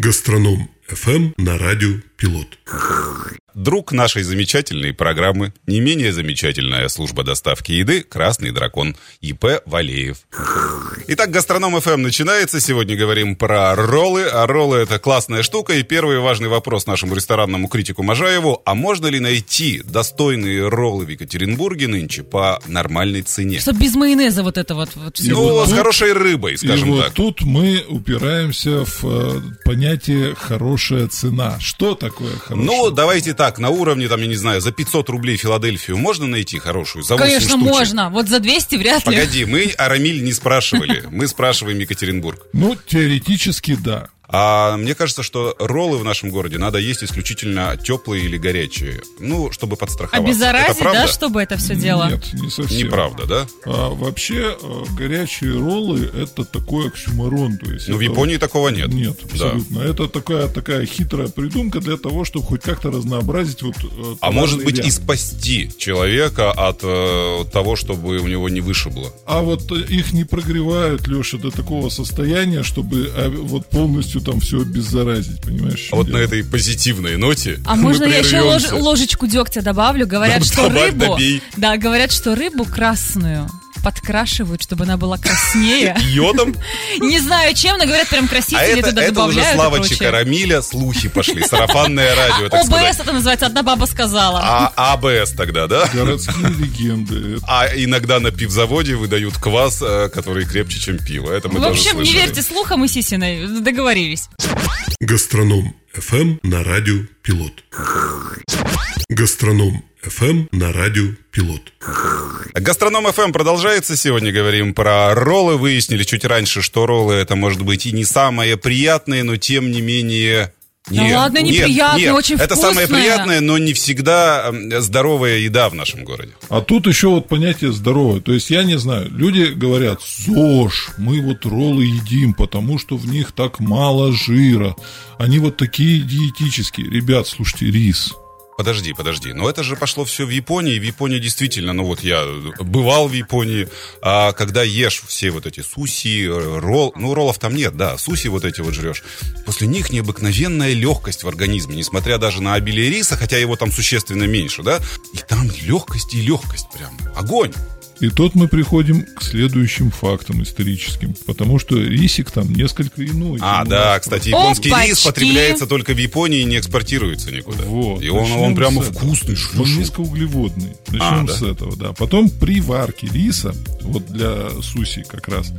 Гастроном ФМ на радио Пилот. Друг нашей замечательной программы, не менее замечательная служба доставки еды «Красный дракон» ИП Валеев. Итак, Гастроном ФМ начинается. Сегодня говорим про роллы. А роллы — это классная штука. И первый важный вопрос нашему ресторанному критику Можаеву: а можно ли найти достойные роллы в Екатеринбурге нынче по нормальной цене? Что без майонеза вот это вот все. Ну, с хорошей рыбой, скажем так. Вот тут мы упираемся в понятие «хорошая цена». Что такое хорошая? Ну, давайте так, на уровне, там, я не знаю, за 500 рублей Филадельфию можно найти хорошую? За 8 Конечно, штучек? можно. Вот за 200 вряд ли. Погоди, мы Арамиль не спрашивали. Мы спрашиваем Екатеринбург. Ну, теоретически, да. А мне кажется, что роллы в нашем городе надо есть исключительно теплые или горячие. Ну, чтобы подстраховаться. Обеззаразить, это правда? Да, чтобы это все дело? Нет, не совсем. Неправда, да? Вообще, горячие роллы — это такой оксюморон. То есть Ну, в Японии такого нет. Нет, абсолютно. Да. Это такая хитрая придумка для того, чтобы хоть как-то разнообразить вот. А может быть, и спасти человека от того, чтобы у него не вышибло. А вот их не прогревают, Леша, до такого состояния, чтобы вот полностью там все обеззаразить, понимаешь? А вот на этой позитивной ноте. А можно я еще ложечку дегтя добавлю? Говорят, что рыбу. Да, говорят, что рыбу красную подкрашивают, чтобы она была краснее. Йодом? Не знаю чем, но говорят, прям красители туда добавляют. Это уже Слава Чикарамиля, слухи пошли, сарафанное радио, так сказать. ОБС это называется, одна баба сказала. А АБС тогда, да? Городские легенды. А иногда на пивзаводе выдают квас, который крепче, чем пиво. Это мы в тоже общем, слышали. не верьте слухам и сисиной, договорились. Гастроном ФМ на радио Пилот. Гастроном ФМ на радио Пилот. Гастроном ФМ продолжается. Сегодня говорим про роллы. Выяснили чуть раньше, что роллы — это, может быть, и не самое приятное, но тем не менее... Нет, ладно, неприятное, очень вкусное. Это самое приятное, но не всегда здоровая еда в нашем городе. А тут еще вот понятие здоровое. То есть, я не знаю, люди говорят: ЗОЖ, мы вот роллы едим, потому что в них так мало жира. Они вот такие диетические. Ребят, слушайте, рис. Подожди, но это же пошло все в Японии. В Японии действительно, ну вот я бывал в Японии, а когда ешь все вот эти суси, роллов там нет, да, суси вот эти вот жрешь, после них необыкновенная легкость в организме, несмотря даже на обилие риса, хотя его там существенно меньше, да, и там легкость прям, огонь. И тут мы приходим к следующим фактам историческим, потому что рисик там несколько иной. Да, кстати, японский рис потребляется только в Японии и не экспортируется никуда. Вот, и он прямо вкусный. Он низкоуглеводный. Начнем с этого, да. Потом при варке риса, вот для суси как раз,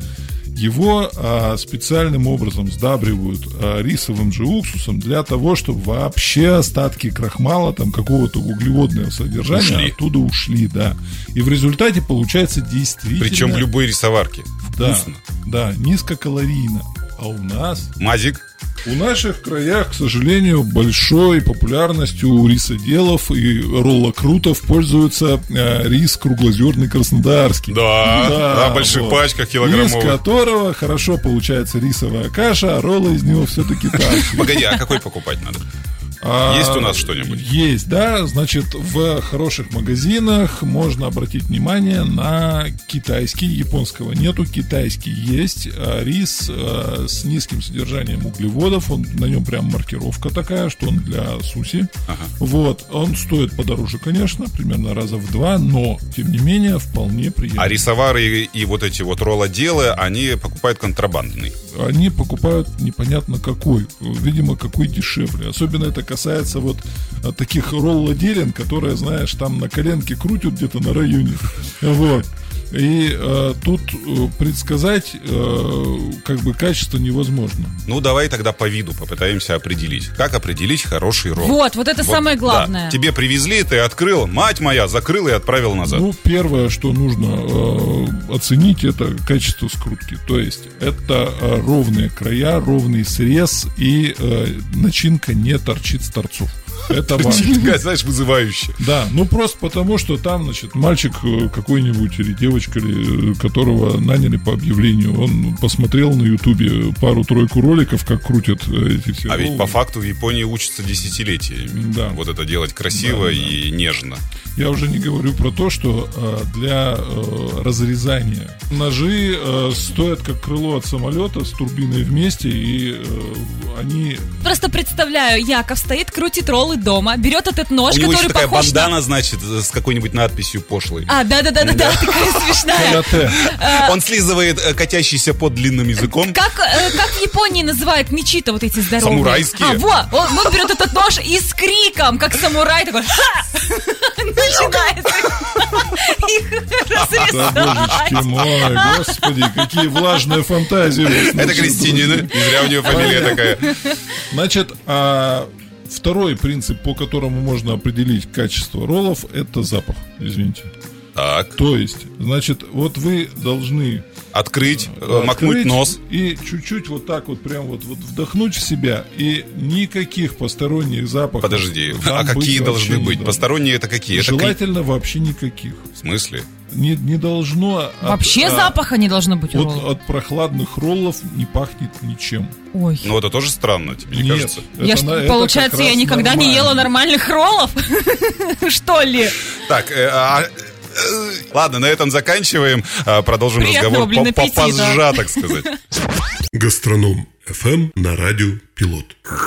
его специальным образом сдабривают рисовым же уксусом для того, чтобы вообще остатки крахмала, там какого-то углеводного содержания оттуда ушли, да. И в результате получается действительно... Причем в любой рисоварке. Вкусно. Да, низкокалорийно. А у нас... Мазик. В наших краях, к сожалению, большой популярностью у рисоделов и роллокрутов пользуется рис круглозерный краснодарский. Да, в больших пачках килограммовых. Из которого хорошо получается рисовая каша, а роллы из него все-таки так. Погоди, а какой покупать надо? Есть у нас что-нибудь? Есть, да. Значит, в хороших магазинах можно обратить внимание на китайский. Японского нету, китайский есть. Рис с низким содержанием углеводов. На нем прям маркировка такая, что он для суси. Вот. Он стоит подороже, конечно, примерно раза в 2, но, тем не менее, вполне приятно. А рисовары и вот эти вот роллоделы, они покупают контрабандный? Они покупают непонятно какой. Видимо, какой дешевле. Особенно это касается вот таких роллоделен, которые, знаешь, там на коленке крутят где-то на районе. Вот. И тут предсказать как бы качество невозможно. Ну, давай тогда по виду попытаемся определить. Как определить хороший ролл? Вот это самое главное. Да. Тебе привезли, ты открыл, мать моя, закрыл и отправил назад. Ну, первое, что нужно оценить, это качество скрутки. То есть, это ровные края, ровный срез и начинка не торчит с торцов. Это важно. Такая, знаешь, вызывающая. Да, ну просто потому, что там, значит, мальчик какой-нибудь или девочка, которого наняли по объявлению, он посмотрел на Ютубе пару-тройку роликов, как крутят эти все. А ведь по факту в Японии учатся десятилетиями. Да. Вот это делать красиво и нежно. Я уже не говорю про то, что для разрезания ножи стоят как крыло от самолета с турбиной вместе, и они... Просто представляю, Яков стоит, крутит роллы дома, берет этот нож, У него который еще такая похож бандана, значит, с какой-нибудь надписью пошлой. да-да-да, такая смешная. Он слизывает катящийся под длинным языком. Как в Японии называют мечи-то вот эти здоровые? Самурайские. Он берет этот нож и с криком, как самурай, такой «Ха!» начинает их разрезать. Божечки мой, господи, какие влажные фантазии. Это Кристинина, не зря у нее фамилия такая. Значит, второй принцип, по которому можно определить качество роллов, это запах, извините. Так. То есть, значит, вот вы должны открыть, макнуть нос и чуть-чуть вот так вот прям вот вдохнуть в себя, и никаких посторонних запахов. Подожди, а какие должны быть? Посторонние это какие? Желательно вообще никаких. В смысле? Не должно... Вообще запаха не должно быть у роллов. От прохладных роллов не пахнет ничем. Ой. Ну это тоже странно, тебе не кажется? Получается, я никогда не ела нормальных роллов? Что ли? Так, ладно, на этом заканчиваем. Продолжим разговор попозже, так сказать. Гастроном FM на радио Пилот.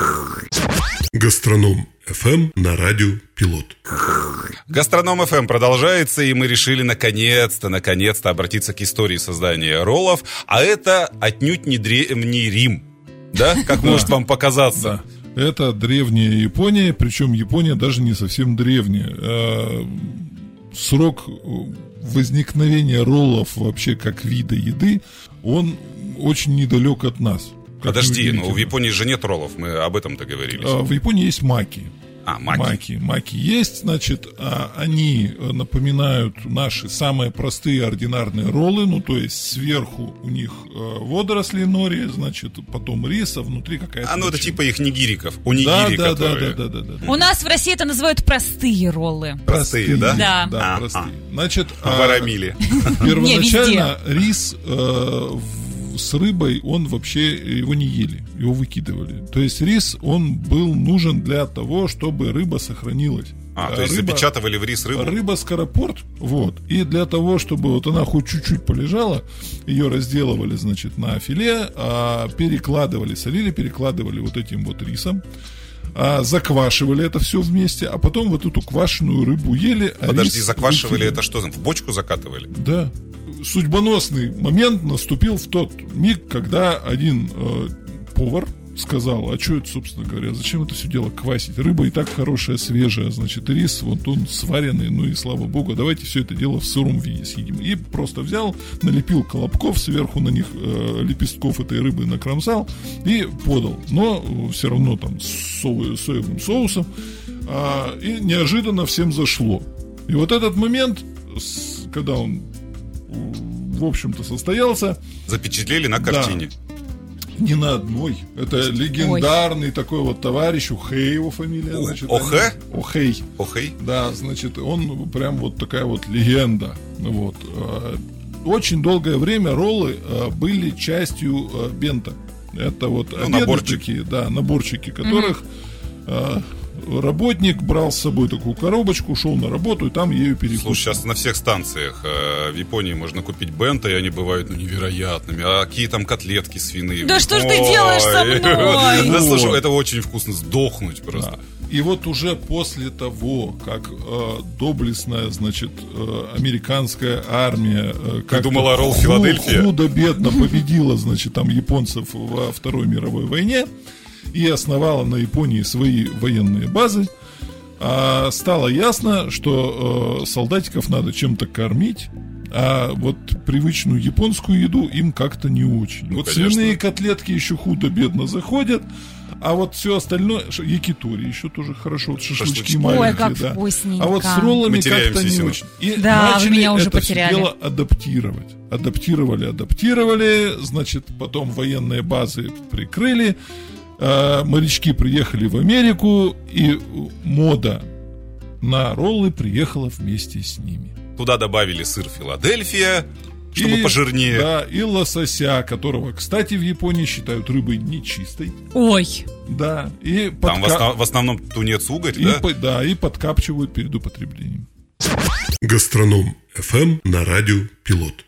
Гастроном FM на радио Пилот. Гастроном FM продолжается, и мы решили наконец-то обратиться к истории создания роллов. А это отнюдь не Рим, да? Как может вам показаться? Да. Это древняя Япония, причем Япония даже не совсем древняя. Срок возникновения роллов вообще как вида еды, он очень недалек от нас. Подожди, но в Японии же нет роллов, мы об этом-то говорили. В Японии есть маки. Маки. Маки есть, значит, они напоминают наши самые простые ординарные роллы, ну, то есть сверху у них водоросли нори, значит, потом рис, а внутри какая-то... ну, это типа их нигириков, унигири, которые... Да. У нас в России это называют простые роллы. Простые, да? Да. Простые. Значит, варамили. Первоначально рис с рыбой, он вообще, его не ели, его выкидывали. То есть рис, он был нужен для того, чтобы рыба сохранилась. То есть запечатывали в рис рыбу? Рыба скоропорт, вот. И для того, чтобы вот она хоть чуть-чуть полежала, ее разделывали, значит, на филе, перекладывали, солили, перекладывали вот этим вот рисом, заквашивали это все вместе, а потом вот эту квашеную рыбу ели. Подожди, заквашивали это что? В бочку закатывали? Да. Судьбоносный момент наступил в тот миг, когда один повар сказал, а что это, собственно говоря, зачем это все дело квасить? Рыба и так хорошая, свежая, значит, рис, вот он сваренный, ну и слава богу, давайте все это дело в сыром виде съедим. И просто взял, налепил колобков, сверху на них лепестков этой рыбы накромсал и подал. Но все равно там с соевым соусом. И неожиданно всем зашло. И вот этот момент, когда он в общем-то состоялся. Запечатлели на картине. Да. Не на одной. Это легендарный такой вот товарищ, Ухэй его фамилия. Значит, Охэй. Да, значит, он прям вот такая вот легенда. Вот. Очень долгое время роллы были частью бента. Это вот наборчики. Наборчики, которых работник брал с собой такую коробочку, шел на работу и там ею перекусывал. Слушай, сейчас на всех станциях в Японии можно купить бенто, и они бывают невероятными. А какие там котлетки свиные. Да что ж ты делаешь со мной? Да слушай, это очень вкусно, сдохнуть просто. Да. И вот уже после того, как доблестная, значит, американская армия как думала, ролл Филадельфия худо-бедно победила, значит, там японцев во Второй мировой войне и основала на Японии свои военные базы, стало ясно, что солдатиков надо чем-то кормить, а вот привычную японскую еду им как-то не очень. Ну, вот конечно. Свиные котлетки еще худо-бедно заходят, а вот все остальное, якитори еще тоже хорошо, вот шашлычки маленькие. Ой, как вкусненько. А вот с роллами как-то не очень. И начали вы меня уже это потеряли. Все дело адаптировать. Адаптировали, значит, потом военные базы прикрыли. морячки приехали в Америку, и мода на роллы приехала вместе с ними. Туда добавили сыр Филадельфия, чтобы пожирнее. Да, и лосося, которого, кстати, в Японии считают рыбой нечистой. Ой. Да, и там в основном тунец, угорь, да? Да, и подкапчивают перед употреблением. Гастроном ФМ на радио Пилот.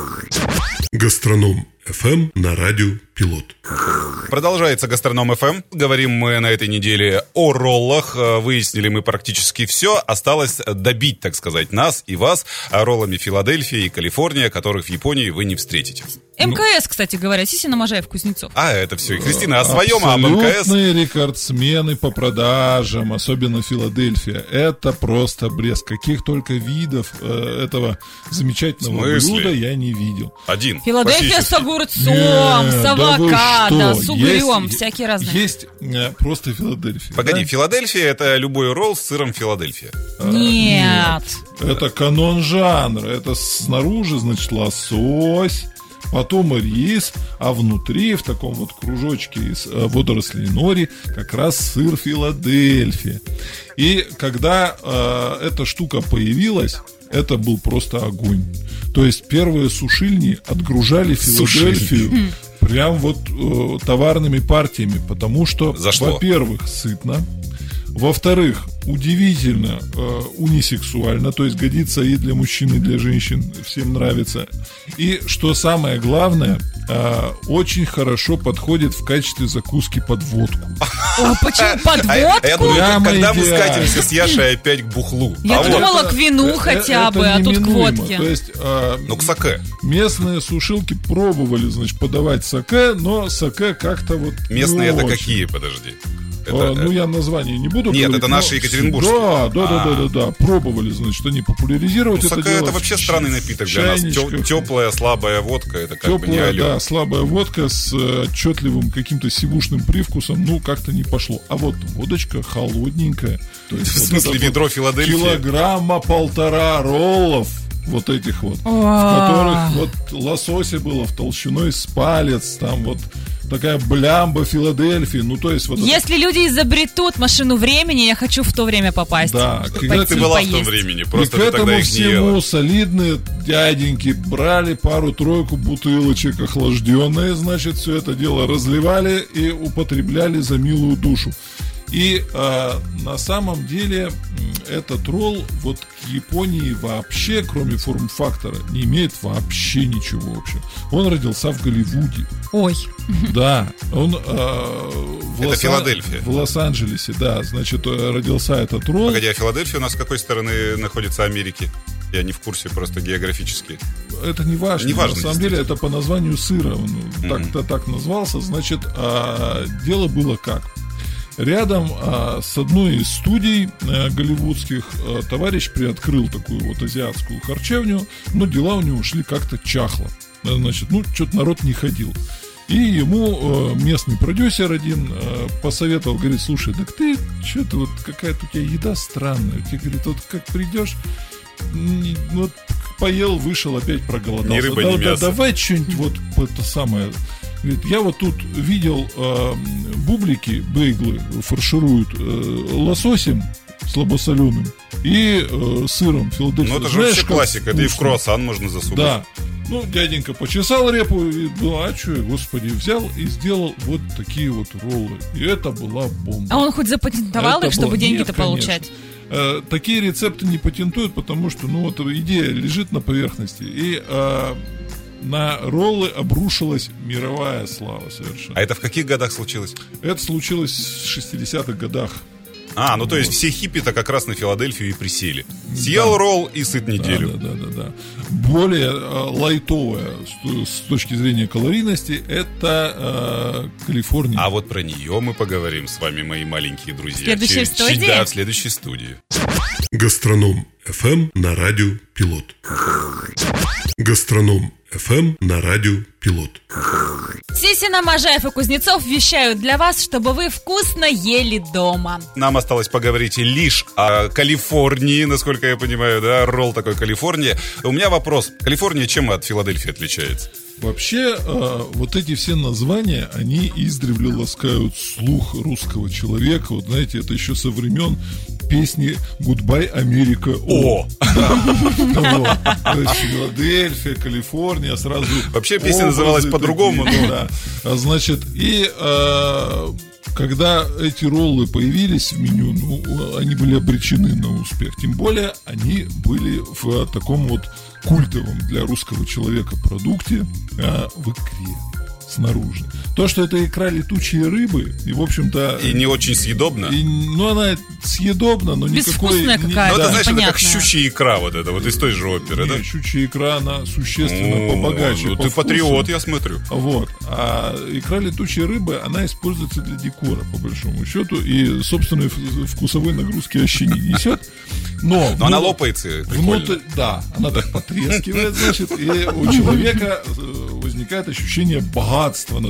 Гастроном ФМ на радио Пилот. Продолжается Гастроном ФМ. Говорим мы на этой неделе о роллах. Выяснили мы практически все. Осталось добить, так сказать, нас и вас роллами Филадельфия и Калифорния, которых в Японии вы не встретите. МКС, кстати говоря, Сисина, Можаев, Кузнецов. А, это все. И Кристина о своем, а об МКС. Абсолютные рекордсмены по продажам, особенно Филадельфия. Это просто блеск. Каких только видов этого замечательного блюда я не видел. Один. Филадельфия с огурцом, с авокадо, с угрем, всякие разные. Есть просто Филадельфия. Погоди, да? Филадельфия — это любой ролл с сыром Филадельфия. Нет. Это канон жанра. Это снаружи, значит, лосось, потом рис, а внутри в таком вот кружочке из водорослей нори как раз сыр Филадельфия. И когда эта штука появилась, это был просто огонь. То есть первые сушильни отгружали Филадельфию прям вот товарными партиями, потому что, во-первых, сытно, во-вторых, удивительно унисексуально, то есть годится и для мужчин, и для женщин, всем нравится. И что самое главное, очень хорошо подходит в качестве закуски под водку. Почему под водку? Я думаю, когда мы скатимся с Яшей опять к бухлу? Я думала, к вину хотя бы, а тут к водке. То есть, ну, к саке. Местные сушилки пробовали, значит, подавать саке, но саке как-то вот местные это какие, подожди? Ну, я название не буду говорить. Нет, это наши екатеринбургские. Да. Пробовали, значит, они популяризировать это дело. Это вообще странный напиток для нас. Теплая, слабая водка, это как бы не алё. Да, слабая водка с отчетливым каким-то сивушным привкусом, ну, как-то не пошло. А вот водочка холодненькая. То есть, в смысле, ведро Филадельфии? 1,5 роллов. Вот этих вот, в которых вот лосося было в толщиной с палец, там вот такая блямба Филадельфии, ну то есть вот. Если люди изобретут машину времени, я хочу в то время попасть. Да, когда ты была в том времени, просто и ты к этому тогда их не ела. всему солидные дяденьки брали пару-тройку бутылочек охлажденные, значит, все это дело разливали и употребляли за милую душу. И на самом деле этот ролл вот к Японии вообще, кроме форм-фактора, не имеет вообще ничего общего. Он родился в Голливуде. Ой. Да, он Филадельфия. В Лос-Анджелесе, да, значит, родился этот ролл. Погоди, а Филадельфия у нас с какой стороны находится Америки? Я не в курсе, просто географически. Это не важно. Не важно, на самом деле, это по названию сыра. Он так назвался. Значит, дело было как? Рядом с одной из студий голливудских товарищ приоткрыл такую вот азиатскую харчевню, но дела у него шли как-то чахло. Значит, ну, что-то народ не ходил. И ему местный продюсер один посоветовал, говорит, слушай, так ты, что-то вот какая-то у тебя еда странная. Тебе, говорит, вот как придешь, вот поел, вышел, опять проголодался. Ни рыба, ни мясо. Давай что-нибудь вот это самое. Говорит, я вот тут видел бублики, бейглы фаршируют лососем слабосоленым и сыром Филадельфия. Ну это же вообще классика, это и в круассан можно засунуть. Да. Ну, дяденька почесал репу, и, ну, а что, господи, взял и сделал вот такие вот роллы. И это была бомба. А он хоть запатентовал их, чтобы деньги-то получать? Такие рецепты не патентуют, потому что, ну, вот идея лежит на поверхности. И на роллы обрушилась мировая слава совершенно. А это в каких годах случилось? Это случилось в 60-х годах. Ну то есть все хиппи-то как раз на Филадельфию и присели. Съел ролл и сыт неделю. Да. Более лайтовая с точки зрения калорийности это Калифорния. А вот про нее мы поговорим с вами, мои маленькие друзья. В следующей студии? Да, в следующей студии. Гастроном ФМ на радио Пилот. Гастроном ФМ на радио Пилот. Сисина, Можаев и Кузнецов вещают для вас, чтобы вы вкусно ели дома. Нам осталось поговорить лишь о Калифорнии, насколько я понимаю, да, ролл такой Калифорния. У меня вопрос. Калифорния чем от Филадельфии отличается? Вообще, вот эти все названия, они издревле ласкают слух русского человека. Вот знаете, это еще со времен песни «Гудбай, Америка». О! Да. То есть Филадельфия, Калифорния, сразу... Вообще песня называлась по-другому. Да. Значит, и... Когда эти роллы появились в меню, они были обречены на успех. Тем более, они были в таком вот культовом для русского человека продукте в икре снаружи. То, что это икра летучей рыбы, и, в общем-то... И не очень съедобна. Она съедобна, но никакой... Безвкусная какая-то, это, знаешь, понятно. Это как щучья икра вот это, вот из той же оперы, да? Щучья икра, она существенно побогаче. Ну, ты патриот, я смотрю. Вот. А икра летучей рыбы, она используется для декора, по большому счету, и собственной вкусовой нагрузки вообще не несет. Но она лопается прикольно. Да, она так потрескивает, значит, и у человека возникает ощущение богатства,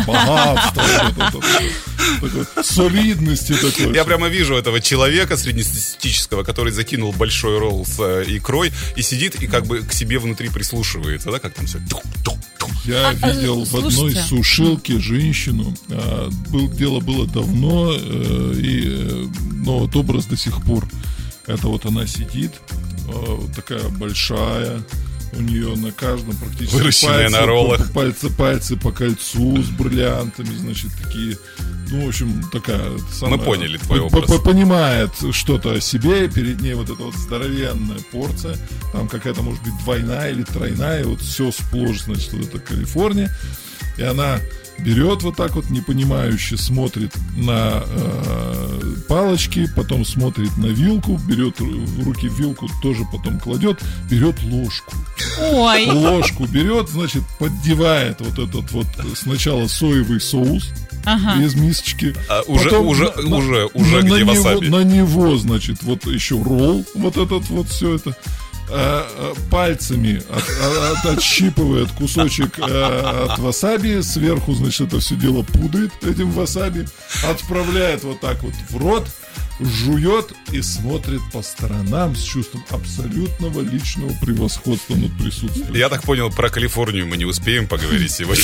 солидности такой. Я прямо вижу этого человека среднестатистического, который закинул большой ролл с икрой и сидит и как бы к себе внутри прислушивается, да, как там все. Я видел в одной сушилке женщину. Дело было давно, но вот образ до сих пор. Это вот она сидит, такая большая. У нее на каждом практически пальцы по кольцу с бриллиантами, значит, такие, ну, в общем, такая самая... Мы поняли твой образ. Понимает что-то о себе, перед ней вот эта вот здоровенная порция, там какая-то, может быть, двойная или тройная, вот все сплошь, значит, вот это Калифорния, и она берет вот так вот непонимающе, смотрит на палочки, потом смотрит на вилку, берет в руки вилку, тоже потом кладет, берет ложку. Ой. Ложку берет, значит, поддевает вот этот вот сначала соевый соус из мисочки. Уже где васаби? На него, значит, вот еще ролл, вот этот вот все это. Пальцами отщипывает кусочек от васаби, сверху, значит, это все дело пудрит этим васаби, отправляет вот так вот в рот, жует и смотрит по сторонам с чувством абсолютного личного превосходства над присутствием. Я так понял, про Калифорнию мы не успеем поговорить сегодня.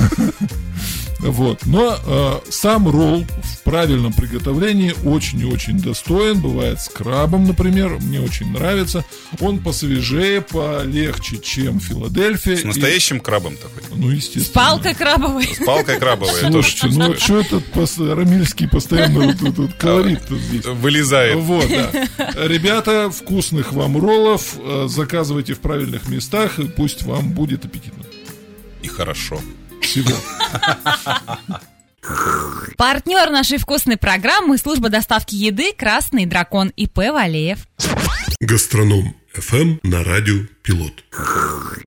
Вот. Но сам ролл в правильном приготовлении очень и очень достоин. Бывает с крабом, например. Мне очень нравится. Он посвежее, полегче, чем Филадельфия. С настоящим крабом такой. Ну, естественно. С палкой крабовой. С палкой крабовой. Слушайте, ну что этот Рамильский постоянно тут колорит-то здесь вылезает. Вот, да. Ребята, вкусных вам роллов. Заказывайте в правильных местах. И пусть вам будет аппетитно. И хорошо. Всего. Партнер нашей вкусной программы — служба доставки еды «Красный дракон» ИП Валеев. Гастроном ФМ на радио Пилот.